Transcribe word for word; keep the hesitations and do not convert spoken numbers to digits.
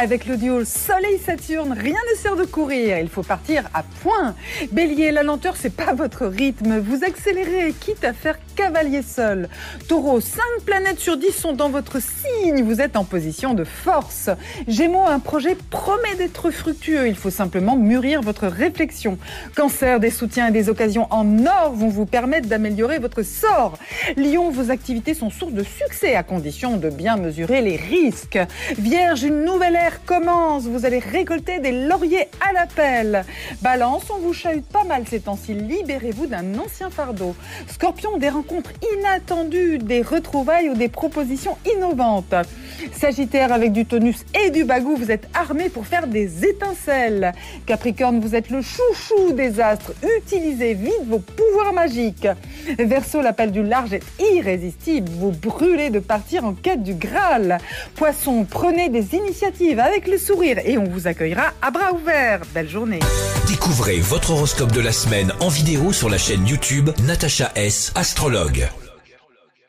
Avec le duo Soleil-Saturne, rien ne sert de courir, il faut partir à point. Bélier, la lenteur, c'est pas votre rythme, vous accélérez, quitte à faire cavalier seul. Taureau, cinq planètes sur dix sont dans votre signe, vous êtes en position de force. Gémeaux, un projet promet d'être fructueux, il faut simplement mûrir votre réflexion. Cancer, des soutiens et des occasions en or vont vous permettre d'améliorer votre sort. Lion, vos activités sont source de succès à condition de bien mesurer les risques. Vierge, une nouvelle ère commence, vous allez récolter des lauriers à l'appel. Balance, on vous chahute pas mal ces temps-ci, libérez-vous d'un ancien fardeau. Scorpion, des rencontres inattendues, des retrouvailles ou des propositions innovantes. Sagittaire, avec du tonus et du bagou, vous êtes armé pour faire des étincelles. Capricorne, vous êtes le chouchou des astres, utilisez vite vos pouvoirs magiques. Verseau, l'appel du large est irrésistible, vous brûlez de partir en quête du Graal. Poisson, prenez des initiatives avec le sourire et on vous accueillera à bras ouverts. Belle journée. Découvrez votre horoscope de la semaine en vidéo sur la chaîne YouTube Natacha S, astrologue.